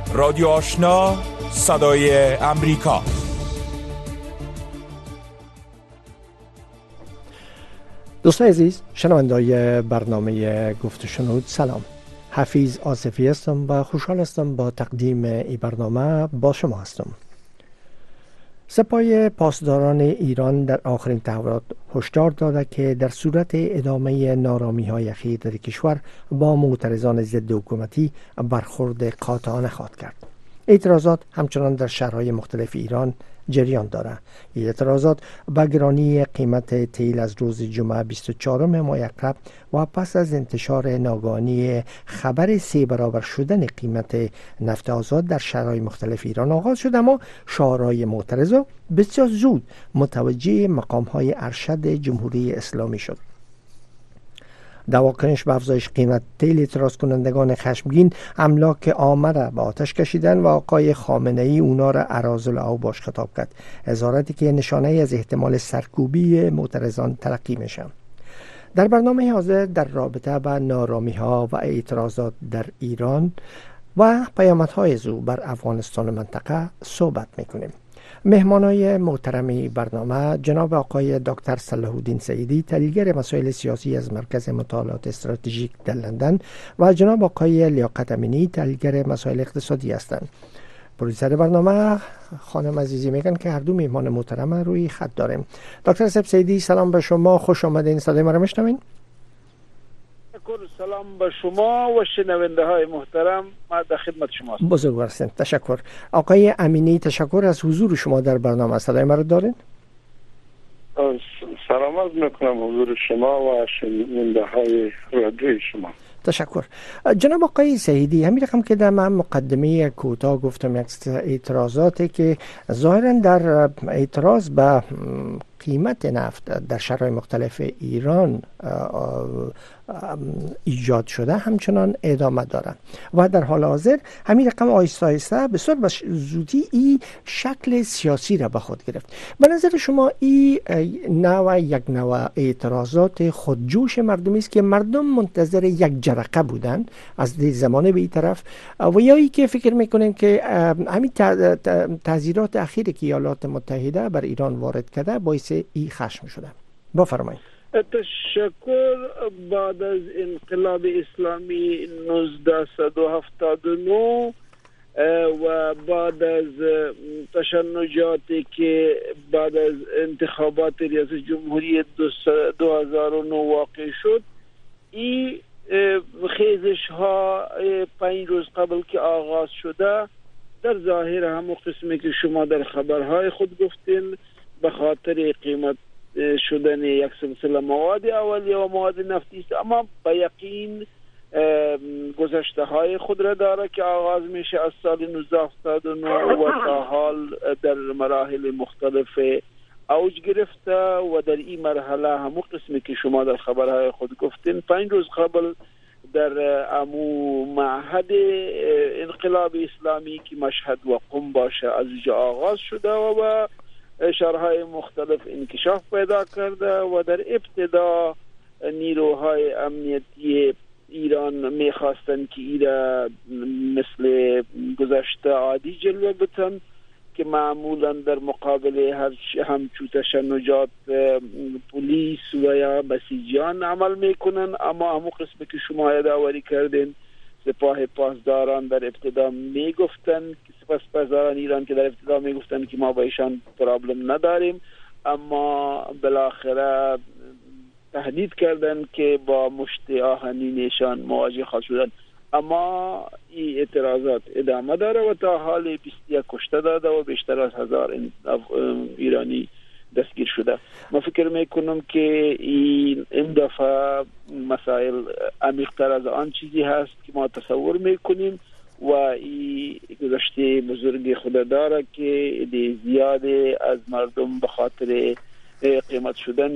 رادیو آشنا صدای امریکا. دوستان عزیز، شنوندای برنامه گفت و شنود، سلام. حفیظ آصفی هستم و خوشحال هستم با تقدیم این برنامه با شما هستم. سپاه پاسداران ایران در آخرین تحولات هشدار داده که در صورت ادامه نارامی‌های اخیر در کشور با معترضان ضد حکومتی برخورد قاطعانه خواهد کرد. اعتراضات همچنان در شهرهای مختلف ایران جریان دارد. این اعتراضات به گرانی قیمت تیل از روز جمعه 24 ماه عقرب و پس از انتشار ناگهانی خبر 3 برابر شدن قیمت نفت آزاد در شهرهای مختلف ایران آغاز شد، اما شعارهای معترضا بسیار زود متوجه مقامهای ارشد جمهوری اسلامی شد. در واکنش به افزایش قیمت تیل، اعتراض کنندگان خشمگین املاک عامه را به آتش کشیدن و آقای خامنه‌ای اونا را اراذل اوباش خطاب کرد، اظهاراتی که نشانه از احتمال سرکوبی معترضان تلقی میشه. در برنامه حاضر در رابطه با نارامی‌ها و اعتراضات در ایران و پیامدهای او بر افغانستان منطقه صحبت میکنیم. مهمانای محترم برنامه جناب آقای دکتر صلاح الدین سعیدی، تحلیلگر مسائل سیاسی از مرکز مطالعات استراتژیک در لندن، و جناب آقای لیاقت امینی، تحلیلگر مسائل اقتصادی هستند. پروژه برنامه خانم عزیزی میگن که هر دو مهمان محترم روی خط داریم. دکتر سعیدی، سلام به شما، خوش آمدین. صدای ما را میشنوین؟ سلام به شما و شنونده های محترم، ما در خدمت شما هستم. بزرگوار هستین. تشکر. آقای امینی، تشکر از حضور شما در برنامه. صدای ما را دارین؟ سلام عرض میکنم حضور شما و شنونده های رادیوی شما. تشکر. جناب آقای سعیدی، همین رقم که در من مقدمه کوتاه گفتم، یک اعتراضاتی که ظاهرا در اعتراض به قیمت نفت در شهرهای مختلف ایران ایجاد شده همچنان ادامه دارند و در حال حاضر همین رقم آهسته آهسته بسیار به زودی این شکل سیاسی را به خود گرفت. به نظر شما این یک نوع اعتراضات خودجوش مردمی است که مردم منتظر یک جرقه بودند از زمانه به این طرف، و یا ای که فکر میکنین که همین تحذیرات اخیری که ایالات متحده بر ایران وارد کرده باعث این خشم شده؟ بفرمایید. تشکر. بعد از انقلاب اسلامی 1979 و بعد از تشنجاتی که بعد از انتخابات ریاست جمهوری 2009 واقع شد، این خیزش ها 5 روز قبل که آغاز شده در ظاهر همون قسمی که شما در خبرهای خود گفتین، به خاطر قیمت شدن یک سلسله مواد اولیه و مواد نفتی است، اما به یقین گذشته های خود را داره که آغاز میشه از سال 1979 و تا حال در مراحل مختلف اوج گرفته و در این مرحله همون قسمی که شما در خبرهای خود گفتین 5 روز قبل در امو معهد انقلاب اسلامی که مشهد و قم باشه از اینجا آغاز شده و شهرهای مختلف انکشاف پیدا کرده و در ابتدا نیروهای امنیتی ایران میخواستن که ایرا مثل گذشته عادی جلوه بتن که معمولا در مقابل همچو تشنجات پلیس و یا بسیجیان عمل میکنن، اما همون قسمی که شما یادآوری کردین سپاه پاسداران در ابتدا میگفتن، سپاسداران ایران که در ابتدا میگفتن که ما با ایشان پرابلم نداریم، اما بالاخره تهدید کردن که با مشت آهنینشان مواجه خواهد شدن. اما این اعتراضات ادامه داره و تا حال 21 کشته داده و بیشتر از 1000 ایرانی دستگیر شده. ما فکر میکنم که این دفعه مسائل عمیق‌تر از آن چیزی هست که ما تصور میکنیم و این گذشته بزرگی خود داره که زیاد از مردم به خاطر قیمت شدن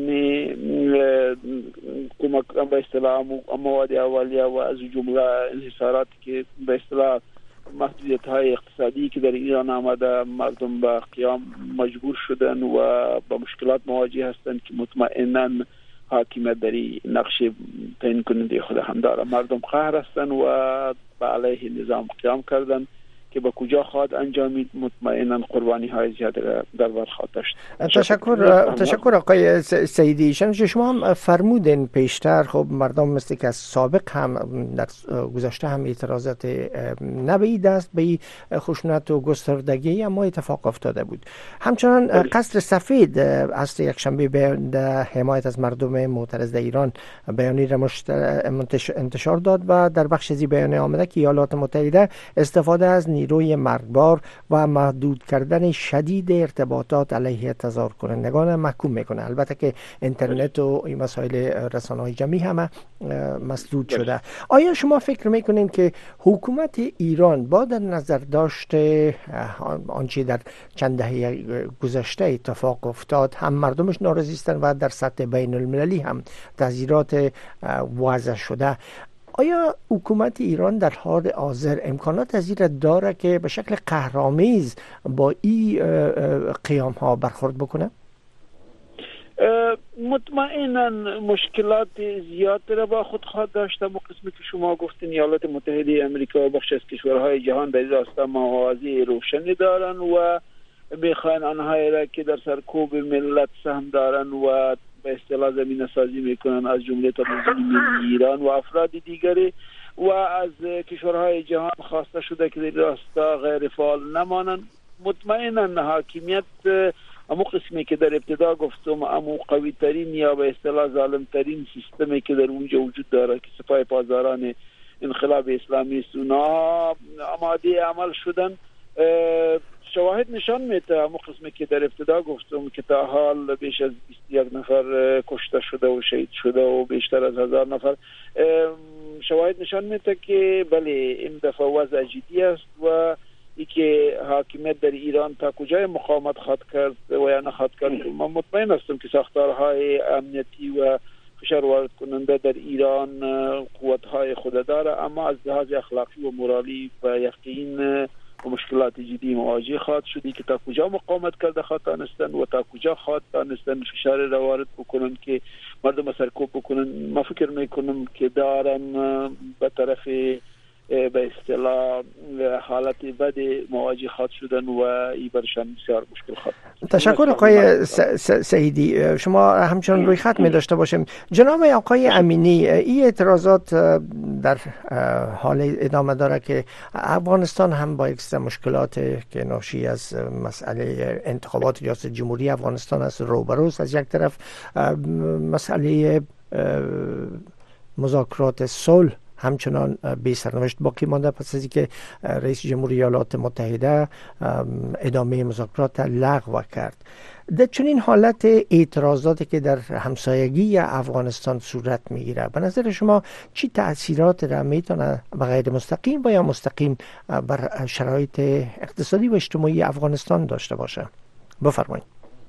کمک به اصطلاح مواد اولیه و از جمله انحصاراتی که به اصطلاح محدودیت های اقتصادی که در ایران آمده، مردم به قیام مجبور شدن و با مشکلات مواجه هستند که مطمئناً حاکمیت در نقش تعیین کننده خود هم داره. مردم قهر هستند و به علیه نظام قیام کردن که به کجا خواهد انجامید، مطمئنا قربانی های زیاده در بر خواهد داشت. تشکر آقای سعیدی. شما هم فرمودین پیشتر، خب مردم مثل که از سابق هم در گذشته هم اعتراضات نبعید است به خشونت و گستردگی، اما اتفاق افتاده بود. همچنان قصر سفید از یک شنبه به حمایت از مردم معترض در ایران بیانیه را انتشار داد و در بخش از بیانیه آمده که ایالات متحده استفاده از نیروی مرگبار و محدود کردن شدید ارتباطات علیه تظاهر کنندگان محکوم میکنه. البته که اینترنت و این مسائل رسانه‌های جمعی همه مسدود شده. آیا شما فکر میکنین که حکومت ایران با در نظر داشته آنچه در چند دهه گذشته اتفاق افتاد، هم مردمش ناراضی هستند و در سطح بین المللی هم تحذیرات وضع شده، آیا حکومت ایران در حال حاضر امکانات از این داره که به شکل قهرآمیز با این قیام ها برخورد بکنه؟ مطمئنا مشکلات زیاد را با خود خواهد داشت. اما قسمی که شما گفتین ایالات متحده آمریکا و بخش از کشورهای جهان در این راستا موازی روشنی دارن و میخواین آنهایی را که در سرکوب ملت سهم دارن و به اصطلاح زمینه سازی میکنن، از جمله تنظیم ایران و افراد دیگری، و از کشورهای جهان خواسته شده که در راستا غیر فعال نمانند. مطمئنا حاکمیت امو قسمی که در ابتدا گفتم، امو قوی ترین یا به اصطلاح ظالم ترین سیستمی که در اونجا وجود داره که سپاه پاسداران انقلاب اسلامی است، اونا آماده عمل شدن. شواهد نشان میده، امو قسمی که در ابتدا گفتم که تا حال بیش از 21 نفر کشته شده و شهید شده و بیشتر از 1000 نفر، شواهد نشان میده که بله این دفعه وضع جدی است و ای که حاکمیت در ایران تا کجای مقاومت خواهد کرد و یا نخواهد کرد. من مطمئن هستم که ساختارهای امنیتی و فشار وارد کننده در ایران قوتهای خود داره، اما از لحاظ اخلاقی و مورالی و یقین و مشکلات جدی مواجه خواهد شدی که تا کجا مقاومت کرده خواهد دانستن و تا کجا خواهد دانستن فشار را وارد بکنن که مردم سرکوب بکنن. ما فکر میکنم که دارن به طرف به اصطلاح حالت بد مواجه خواهد شدن و این برشان بسیار مشکل خواهد. تشکر آقای سعیدی. شما همچنان روی خط می داشته باشیم. جناب آقای امینی، این اعتراضات در حال ادامه داره که افغانستان هم با یک مشکلات که ناشی از مسئله انتخابات ریاست جمهوری افغانستان است روبروست. از یک طرف مسئله مذاکرات صلح همچنان بی سرنوشت باقی مانده پس از اینکه رئیس جمهوری ایالات متحده ادامه مذاکرات لغو کرد. در چنین حالت اعتراضاتی که در همسایگی افغانستان صورت میگیره، به نظر شما چی تأثیرات را میتونه به غیر مستقیم و یا مستقیم بر شرایط اقتصادی و اجتماعی افغانستان داشته باشه؟ بفرمایید.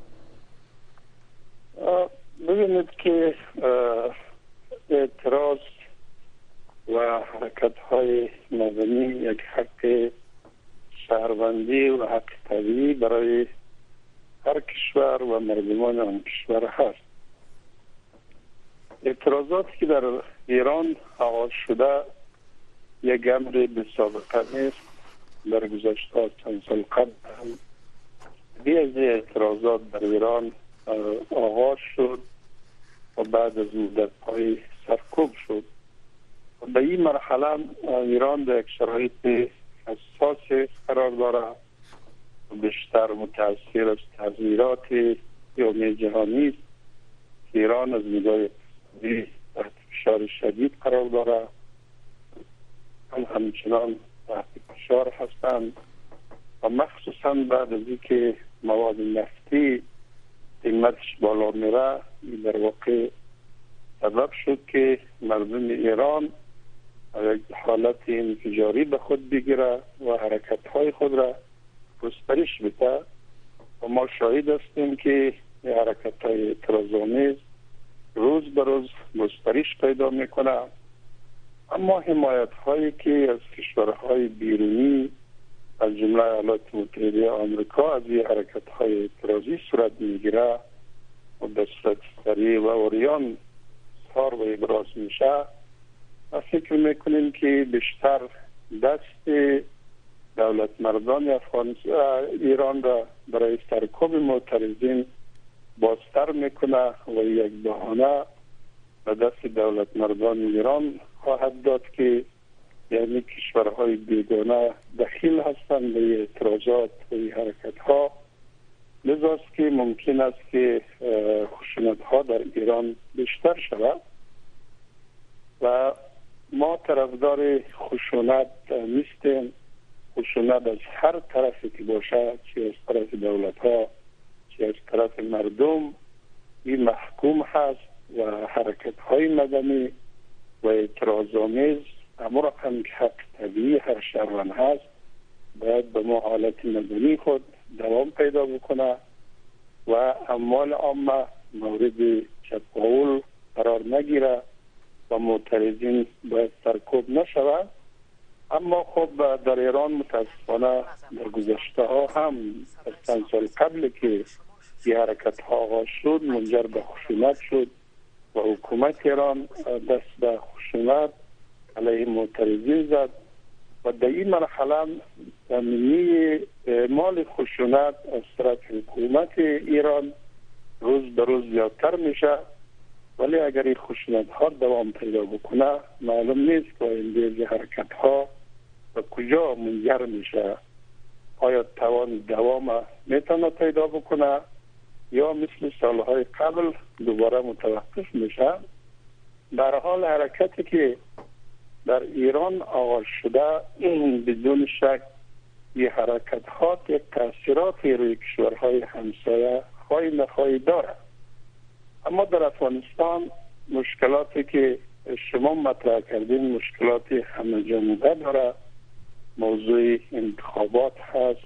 ببینید که اعتراض و حرکت‌های مدنی یک حق شهروندی و حق طبیعی برای هر کشور و مردمان آن کشور هست. اعتراضاتی که در ایران آغاز شده یک امر بی سابقه نیست. در گذشته چند سال قبل هم از اعتراضات در ایران آغاز شد و بعد از مدت‌های سرکوب شد. به این مرحله ایران در یک شرایط حساس قرار داره، بیشتر متاثر از تحذیرات جامعه جهانی است که ایران از نگاه اقتصادی تحت فشار شدید قرار داره، همچنان تحت فشار هستند و مخصوصا بعد از اینکه مواد نفتی قیمتش بالا میره، در واقع سبب شد که مردم ایران یک حالت انفجاری به خود بگیره و حرکت‌های خود را گسترش بده و ما شاهد هستیم که حرکت‌های اعتراض‌آمیز روز به روز گسترش پیدا میکنه. اما حمایت‌هایی که از کشورهای بیرونی از جمله ایالات متحده آمریکا از این حرکت‌های اعتراضی صورت میگیره و به صورت سریع و عریان اظهار و ابراز میشه، ما فکر میکنیم که بیشتر دست دولت مردان ایران را برای سرکوب معترضین بازتر میکنه و یک بهانه به دست دولت مردان ایران خواهد داد که یعنی کشورهای بیگانه دخیل هستند به اعتراضات و حرکت ها. لذاست که ممکن است که خشونت ها در ایران بیشتر شود و ما طرفدار خشونت نیستیم. خشونت از هر طرفی که باشه، چه از طرف دولت ها چه از طرف مردم، این محکوم هست و حرکت های مدنی و اعتراض‌آمیز امر هم که حق طبیعی هر شهروند هست باید به ما حالت مدنی خود دوام پیدا بکنه و اموال عامه مورد چپاول قرار نگیره و معترضین باید سرکوب نشود. اما خب در ایران متاسفانه در گذشته ها هم از چند سال قبل که این حرکت ها آغاز شد منجر به خشونت شد و حکومت ایران دست به خشونت علیه معترضین زد و در این مرحله تمامی اعمال خشونت از طرف حکومت ایران روز به روز زیادتر میشه. ولی اگر این خشونت ها دوام پیدا بکنه معلوم نیست که این حرکت ها به کجا منجر میشه. آیا توان دوام میتونه پیدا بکنه یا مثل سالهای قبل دوباره متوقف میشه؟ در حال حرکتی که در ایران آغاز شده این بدون شک این حرکت ها یک تاثیراتی روی کشورهای همسایه خواهی نخواهی داره. اما در افغانستان مشکلاتی که شما مطرح کردین مشکلاتی همه جانبه داره. موضوع انتخابات هست،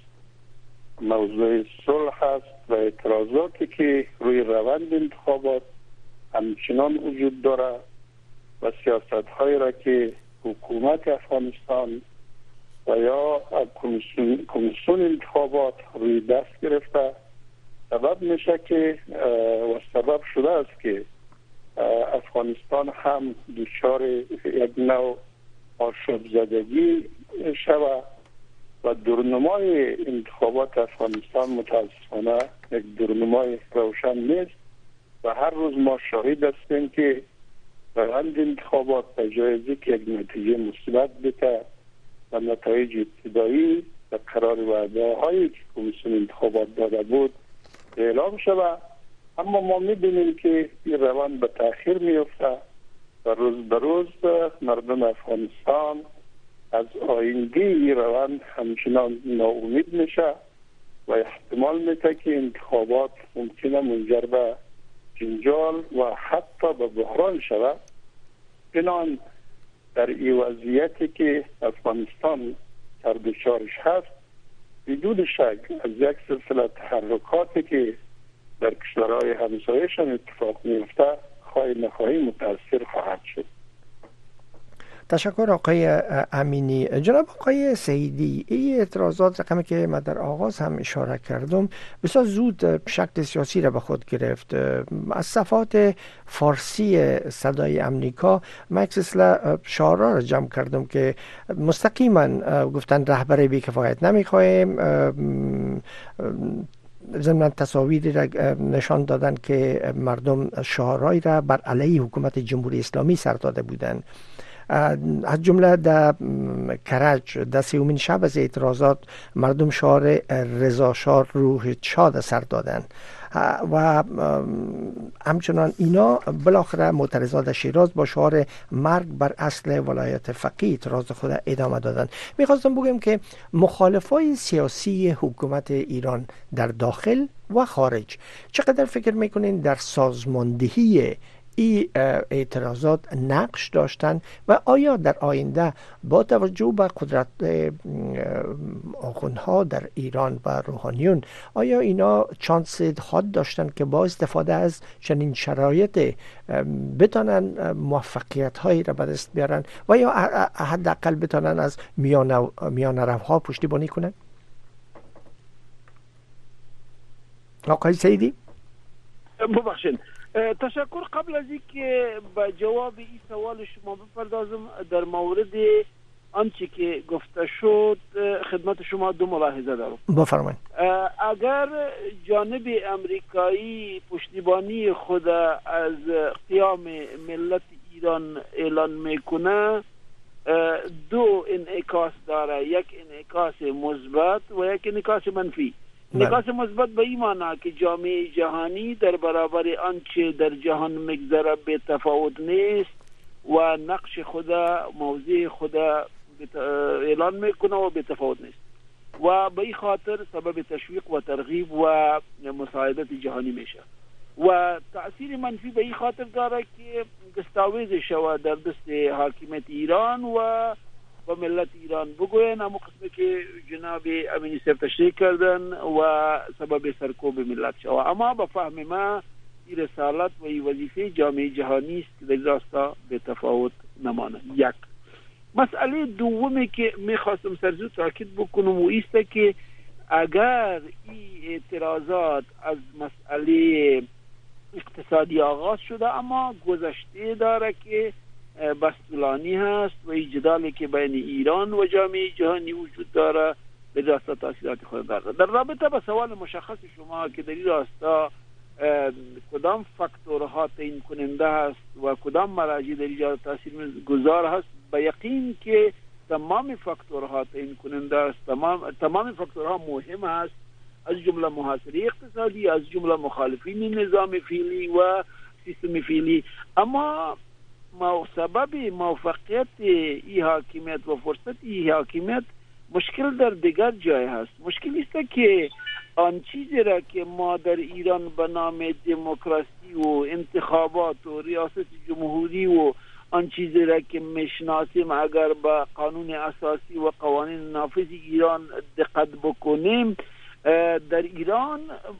موضوع صلح هست و اعتراضاتی که روی روند انتخابات همچنان وجود داره و سیاست هایی را که حکومت افغانستان و یا کمیسیون انتخابات روی دست گرفته سبب میشه که و سبب شده است که افغانستان هم دچار یک نوع آشوب زدگی شود و درنمای انتخابات افغانستان متاسفانه یک درنمای روشن نیست و هر روز ما شاهد هستیم که روند انتخابات به جای از که یک نتیجه مثبت بده و نتایج ابتدایی و قرار وعده هایی که کمیسیون انتخابات داده بود اعلام شود، اما ما می‌بینیم که این روند به تأخیر میفته و روز به روز مردم افغانستان از آینده این روند همچنان ناامید میشه و احتمال میده که انتخابات ممکنه منجر به جنجال و حتی به بحران شود. بنابراین در این وضعیتی که افغانستان در دچارش هست بدون شک از یک سلسله تحرکاتی که در کشورهای همسایه‌شان اتفاق میفته خواهی نخواهی متاثر خواهد شد. تشکر آقای امینی. جناب آقای سعیدی، این اعتراضات رقمی که من در آغاز هم اشاره کردم بسیار زود شکل سیاسی را به خود گرفت. از صفحات فارسی صدای امریکا من یک سلسله شعارها را جمع کردم که مستقیما گفتن رهبر بی‌کفایت نمیخواهیم، ضمن تصاویری را نشان دادن که مردم شعارهایی را بر علیه حکومت جمهوری اسلامی سر داده بودند. از جمله در کرج در سومین شب از اعتراضات مردم شعار رضا شاه روح شاد سر دادند و همچنان اینا بالاخره معترضان شیراز با شعار مرگ بر اصل ولایت فقیه اعتراض خود ادامه دادند. میخواستم بگم که مخالفای سیاسی حکومت ایران در داخل و خارج چقدر فکر میکنین در سازماندهی این اعتراضات نقش داشتن و آیا در آینده با توجه به قدرت آخوندها در ایران و روحانیون آیا اینا چانس حاد داشتن که با استفاده از چنین شرایط بتانن موفقیت هایی را به دست بیارن و یا حداقل بتانن از میان روها پشتیبانی کنن؟ آقای سعیدی ببخشید. تشکر. قبل از اینکه به جواب این سوال شما بپردازم در مورد آنچه که گفته شد خدمت شما دو ملاحظه دارم. بفرمایید. اگر جانب امریکایی پشتیبانی خود از قیام ملت ایران اعلان میکنه، دو انعکاس داره، یک انعکاس مثبت و یک انعکاس منفی. انعکاس مثبت به این معنی که جامعه جهانی در برابر آنچه در جهان میگذره به تفاوت نیست و نقش خود، موضع خود اعلان میکنه و به تفاوت نیست و به این خاطر سبب تشویق و ترغیب و مساعدت جهانی میشه. و تأثیر منفی به این خاطر داره که دستاویز شود در دست حاکمیت ایران و ملت ایران بگوین اما قسمی که جناب امینی صاحب تشریح کردن و سبب سرکوب ملت شود. اما به فهم ما این رسالت و این وظیفه جامعه جهانی است که در راستا به تفاوت نماند. یک مسئله دومی که میخواستم سرزود تاکید بکنم و ایست که اگر این اعتراضات از مسئله اقتصادی آغاز شده اما گذشته داره که بستولانی هست و این جدالی که بین ایران و جامعه جهانی وجود داره به راستا تاثیرات خود داره. در رابطه با سوال مشخص شما که در این راستا کدام فاکتورها تعیین کننده هست و کدام مراجع در ایجاد تاثیر گذار هست، به یقین که تمام فاکتورها تعیین کننده است، تمام فاکتورها مهم است، از جمله محاصره اقتصادی، از جمله مخالفین نظام فعلی و سیستم فعلی. اما سبب موفقیت این حاکمیت و فرصت این حاکمیت مشکل در دیگر جای هست. مشکل است که آن چیزی را که ما در ایران به نام دموکراسی و انتخابات و ریاست جمهوری و آن چیزی را که میشناسیم اگر به قانون اساسی و قوانین نافذ ایران دقت بکنیم، در ایران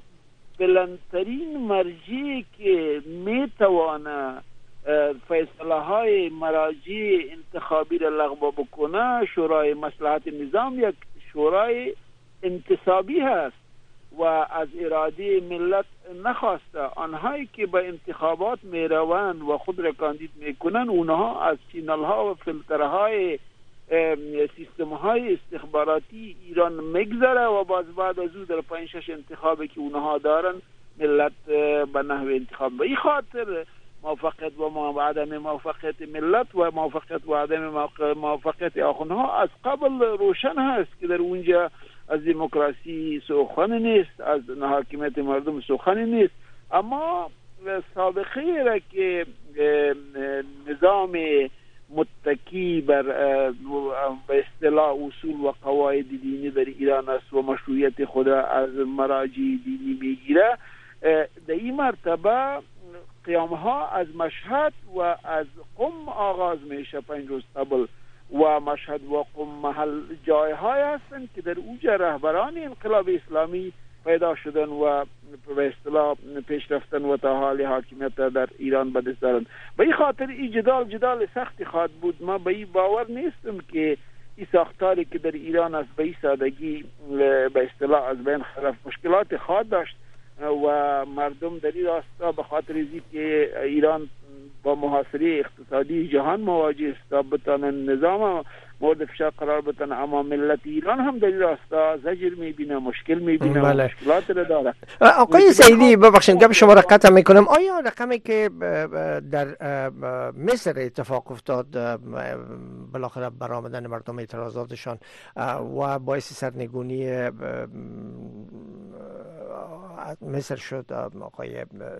بلندترین مرجعی که میتوانه فیصله های مراجع انتخابی را لغو بکنه شورای مصلحت نظام یک شورای انتصابی هست و از اراده ملت نخواسته. آنهایی که به انتخابات میروند و خود را کاندید میکنن اونها از چینل ها و فیلترهای سیستم های استخباراتی ایران میگذره و بعد از او در 5-6 انتخابی که اونها دارن ملت به نحو انتخاب. به این خاطر موفقیت و عدم موفقیت ملت و موفقیت و عدم موفقیت آخوندها از قبل روشن هست که در اونجا از دموکراسی سخنی نیست، از حاکمیت مردم سخنی نیست. اما سابقه را که نظام متکی بر به اصطلاح اصول و قواعد دینی در ایران است و مشروعیت خود از مراجع دینی میگیره، در این مرتبه قیامها از مشهد و از قم آغاز میشه 5 روز قبل و مشهد و قم محل جایهای هستند که در اونجا رهبران انقلاب اسلامی پیدا شدن و به اصطلاح پیش رفتن و تا حال حاکمیت در ایران به دست دارن. به این خاطر این جدال سختی خواهد بود. ما به این باور نیستم که این ساختاری که در ایران است به این سادگی به اصطلاح از بین خرفت. مشکلات خواهد داشت و مردم در این راستا به خاطر اینکه که ایران با محاصره اقتصادی جهان مواجه است تا بتانن نظام مورد فشار قرار بتن، اما ملت ایران هم در این راستا زجر میبینه، مشکل میبینه و مشکلات را داره. آقای سعیدی ببخشید گپ شما را قطع میکنم. آیا رقمی که در مصر اتفاق افتاد بالاخره برآمدن مردم اعتراضاتشان و باعث سرنگونی مصر شد آقای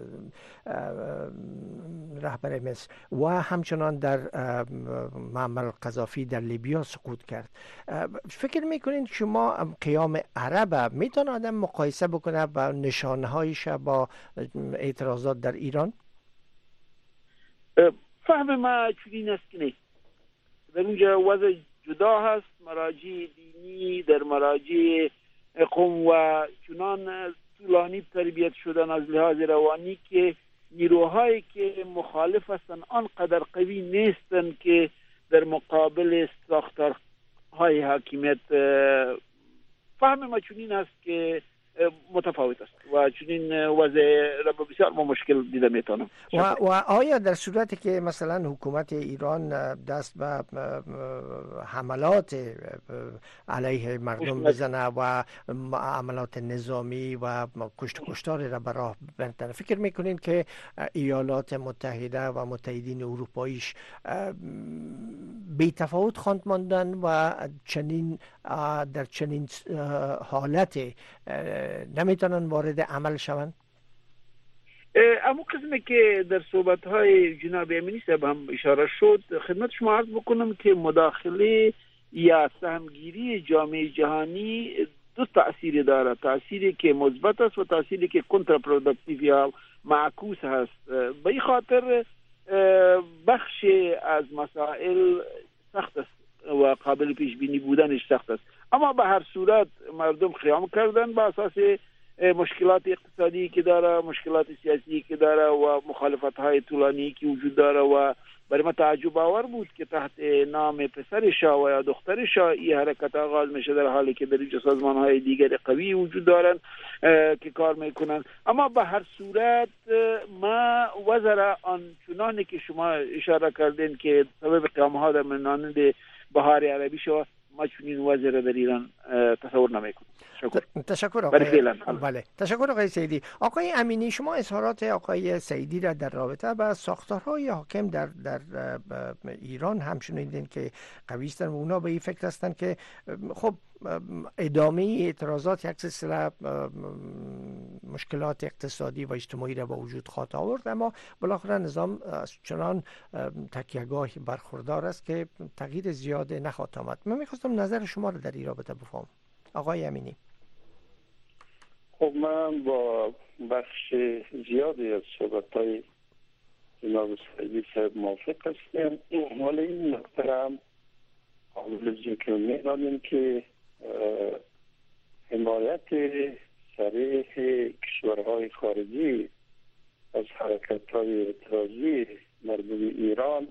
رهبر مصر و همچنان در معمل قذافی در لیبیا سقوط کرد، فکر میکنید شما قیام عرب میتونه آدم مقایسه بکنه با نشانهایش با اعتراضات در ایران؟ فهم ما چنین است که نیست. در اونجا وضع جدا هست. مراجع دینی در مراجع قوم و چنان طولانی تربیت شدن از لحاظ روانی که نیروهایی که مخالف هستند آنقدر قوی نیستند که در مقابل ساختارهای حاکمیت. فهم ما چنین است که متفاوت است و چنین وضع را بسیار مشکل دیده میتونم. و آیا در صورتی که مثلا حکومت ایران دست به حملات علیه مردم بزنه و عملات نظامی و کشتار را به راه بندازه، فکر میکنین که ایالات متحده و متحدین اروپاییش بی تفاوت خواند ماندن و چنین در چنین حالت نمیتونن وارد عمل شوند؟ اما قسمی که در صحبت‌های جناب امینی صاحب هم اشاره شد، خدمت شما عرض بکنم که مداخله یا سهمگیری جامعه جهانی دو تأثیر داره، تأثیری که مثبت است و تأثیری که کنترپروداکتیو یا معکوس هست. به این خاطر بخش از مسائل سخت است و قابل پیش بینی بودنش سخت است، اما به هر صورت مردم قیام کردن با اساس مشکلات اقتصادی که داره، مشکلات سیاسی که داره و مخالفت‌های طولانی که وجود داره و برای ما تعجب آور بود که تحت نام پسر شاه و یا دختر شاه این حرکت آغاز میشه، در حالی که در اینجا سازمان‌های دیگر قوی وجود دارن که کار میکنن. اما به هر صورت ما وزر آنچنانی که شما اشاره کردین که سبب قیام‌ها در مانند بهار عربی شد، ما چنین وضع را در ایران تصور نمیکنیم. تشکر آقای سیدی. آقای امینی، شما اظهارات آقای سیدی را در رابطه با ساختارهای حاکم در ایران هم شنیدین که قوی هستند و اونا به این فکر هستند که خب ادامه اعتراضات یک سلسله مشکلات اقتصادی و اجتماعی را با وجود خواهد آورد، اما بالاخره نظام چنان تکیه‌گاهی برخوردار است که تغییر زیاد نخواهد آمد. من می‌خواستم نظر شما را در این رابطه بفهمم آقای امینی. خب من با بخش زیادی از صحبت‌های جناب سیدی صاحب موافق هستم، ولی این نکته هم قابل ذکر می‌دانیم که حمایت صریح کشورهای خارجی از حرکت‌های اعتراضی مردم ایران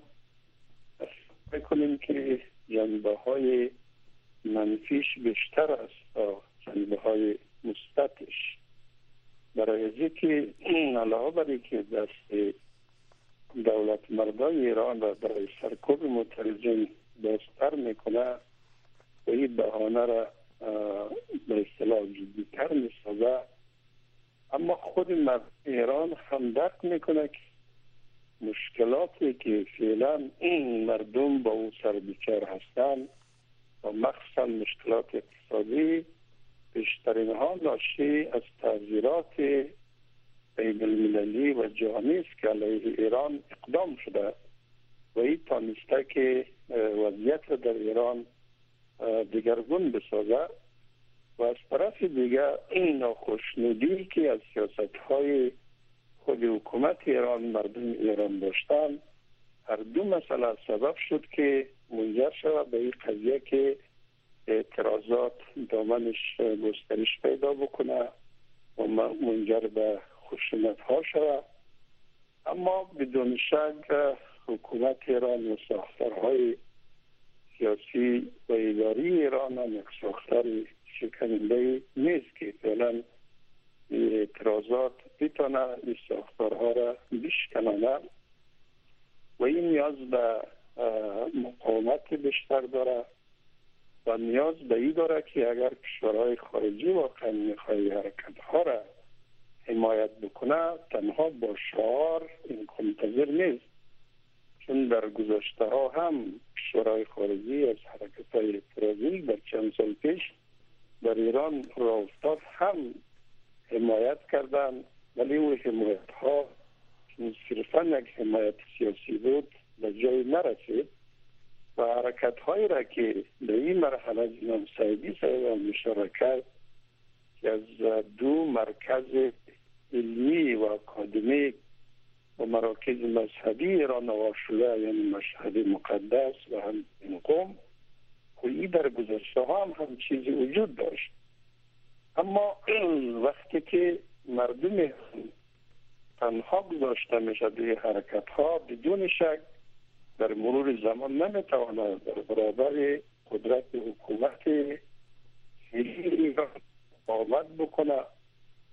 می‌کنیم که جنبه‌های منفیش بیشتر است تا جنبه‌های مثبتش. برای اینکه علاوه بر اینکه دست دولت مردای ایران را برای سرکوب معترضین بازتر میکنه و این بهانه را به اصطلاح جدی‌تر میسازه، اما خود مردم ایران هم درک میکنه که مشکلاتی که فعلا این مردم با او سر بیکار هستند و مخصوصا مشکلات اقتصادی بیشترین ها ناشی از تعذیرات بین المللی و جهانی است که علیه ایران اقدام شده و این تانسته که وضعیت در ایران دیگرگون بسازه و از طرف دیگر این ناخوشنودی که از سیاست های خود حکومت ایران مردم ایران داشتن، هر دو مسئله سبب شد که منجر شود به این قضیه که اعتراضات دامنش گسترش پیدا بکنه و منجر به خشونت ها شود. اما بدون شک حکومت ایران و ساختارهای سیاسی و اداری ایران هم یک ساختار شکننده نیست که فعلا اعتراضات بتونه این ساختارها را بشکنه و این نیاز به مقاومت بیشتر داره و نیاز به این داره که اگر کشورهای خارجی واقعا میخوای حرکت ها را حمایت بکنه، تنها با شعار این منتظر نیست، چون در گذشته ها هم کشورهای خارجی از حرکت های اعتراضی در چند سال پیش در ایران راه افتاد هم حمایت کردن، ولی او حمایت ها صرفا یک حمایت سیاسی بود به جای نرسید و حرکت هایی را که به این مرحله جناب سیدی صاحب اشاره کرد که از دو مرکز علمی و اکادمیک و مراکز مذهبی ایران آغاز شده، یعنی مشهد مقدس و هم قم، این در گذشته ها هم چیزی وجود داشت، اما وقتی که مردم تنها گذاشته میشه به حرکت ها، بدون شک در مرور زمان نمیتواند در برابر قدرت حکومت ایران مقاومت بکنه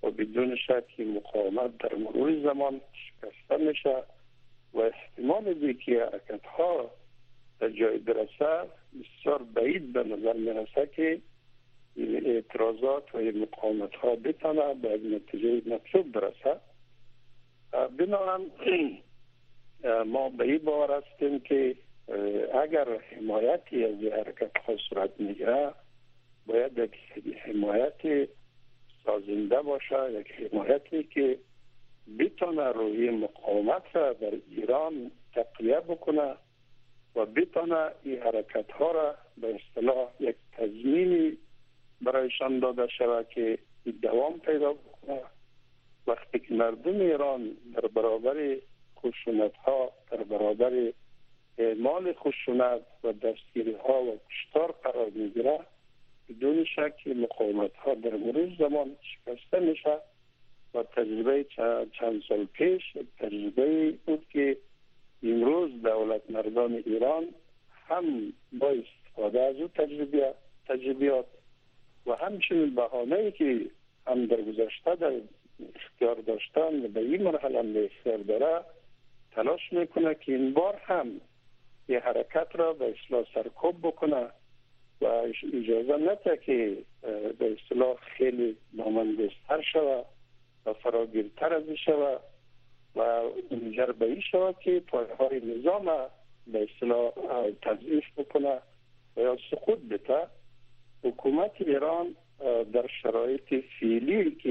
و بدون شک مقاومت در مرور زمان شکسته میشه و احتمال دیگه حرکت ها در جای برسه بسیار بعید به نظر میرسه که این اعتراضات و مقاومت ها بتانه به نتیجه مطلوب برسه. بنابراین ما به این باور هستیم که اگر حمایتی از حرکت ها صورت میگیره باید یک حمایت سازنده باشه، یک حمایتی که بتانه روی مقاومت را در ایران تقویه بکنه و بتانه این حرکت ها را به اصطلاح یک تضمینی برایشان داده شود که دوام پیدا بکنه. وقتی که مردم ایران در برابر خشونت ها، در برابر اعمال خشونت و دستگیری ها و کشتار قرار میگیره، بدون شک مقاومت ها در مرور زمان شکسته میشه و تجربه چند سال پیش تجربه بود که امروز دولت مردان ایران هم با استفاده از اون تجربیات و همچنین بهانه‌ای که هم در گذشته در اختیار داشتن و به این مرحله هم به اختیار داره تلاش میکنه که این بار هم یه حرکت را به اصطلاح سرکوب بکنه و اجازه نده که به اصطلاح خیلی دامنگستر شود و فراگیرتر از شود و منجر به این شود که پایه‌های نظام به اصطلاح تضعیف بکنه و یا سقوط بده. حکومت ایران در شرایط فعلی که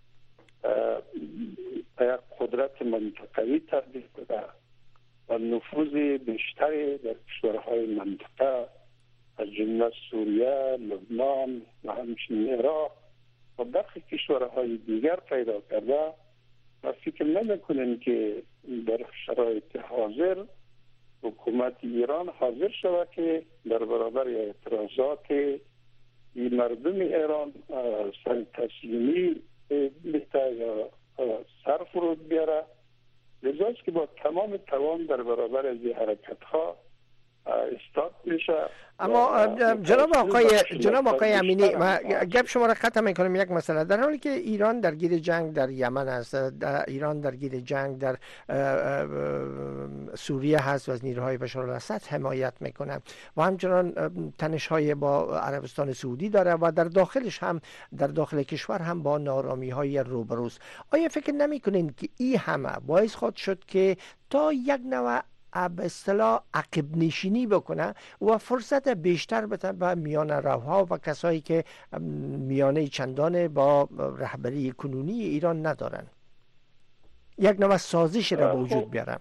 یک قدرت منطقوی تبدیل شده و نفوذ بیشتری در کشورهای منطقه از جمله سوریه، لبنان و همچنین عراق و برخی کشورهای دیگر پیدا کرده و فکر نمی‌کنیم که در شرایط حاضر حکومت ایران حاضر شود که در برابر اعتراضات این مردم ایران سر تسلیمی بهتر یا سر فرود بیاره. لذاست که با تمام توان در برابر از این حرکت ها استاد میشه. اما جناب آقای امینی، ما گپ شما را قطع میکنم. یک مسئله، در حالی که ایران درگیر جنگ در یمن است، ایران درگیر جنگ در سوریه هست و از نیروهای بشار الاسد حمایت میکنه و همچنان تنش‌های با عربستان سعودی داره و در داخلش هم در داخل کشور هم با نارامی‌های روبروست، آیا فکر نمی‌کنین که این همه باعث خود شد که تا یک نوع به اصطلاح عقب نشینی بکنه و فرصت بیشتر بده به میان روها و کسایی که میانه چندان با رهبری کنونی ایران ندارن، یک نوع سازش را به وجود بیارن؟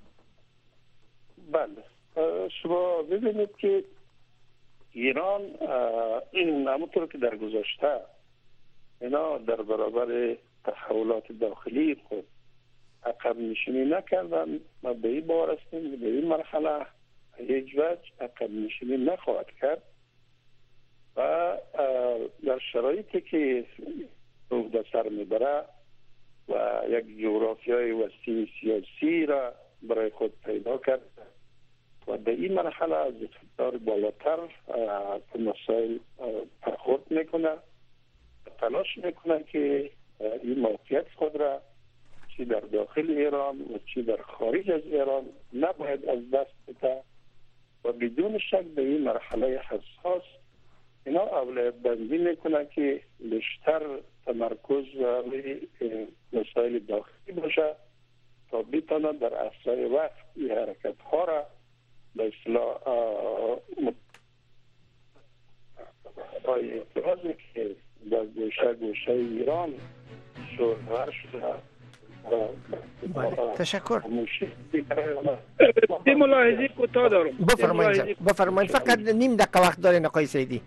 بله، شما ببینید که ایران همونطور که در گذشته اینا در برابر تحولات داخلی خود عقب نشینی نکردن. ما به این باور هستیم به این مرحله هیچ وجه عقب نشینی نخواهد کرد و در شرایطی که روح در سر میبره و یک جغرافیای وسیع سیاسی را برای خود پیدا کرد و به این مرحله از اقتدار بالاتر به مسائل برخورد میکنه، تلاش میکنه که این موقعیت خود را چی در داخل ایران و چی در خارج از ایران نباید از دست بده و بدون شک به این مرحله حساس اینا اولویت بندی میکنه که بیشتر تمرکز روی مسائل داخلی باشه تا بتونه در اسرع وقت این حرکت ها را به اصطلاح اعتراضی که در گوشه ایران شورور شده. تشکر. دی ملاحظه کوتاه دارم. بفرمایید فقط نیم دقیقه وقت دارین آقای سیدی.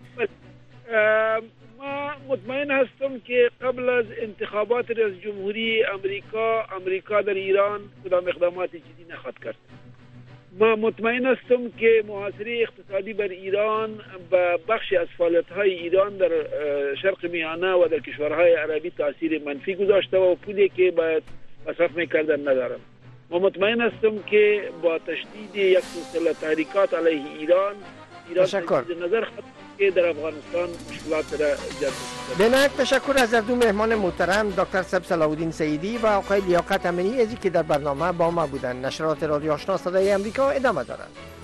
ما مطمئن هستم که قبل از انتخابات ریاست جمهوری امریکا در ایران کدام اقدامات جدی نخواهد کرد. ما مطمئن هستم که محاصره اقتصادی بر ایران و بخشی از فعالیت‌های ایران در شرق میانه و در کشورهای عربی تاثیر منفی گذاشته و پولی که باید مصرف میکردن ندارم. ما مطمئن هستم که با تشدید یک سلسله تحریکات علیه ایران تشکر. نظر که در افغانستان مشکلات را ایجاد می‌کنه. بنهایت تشکر از دو مهمان محترم دکتر صلاح الدین سعیدی و آقای لیاقت امینی که در برنامه با ما بودند. نشرات رادیو آشنا صدای امریکا ادامه دارد.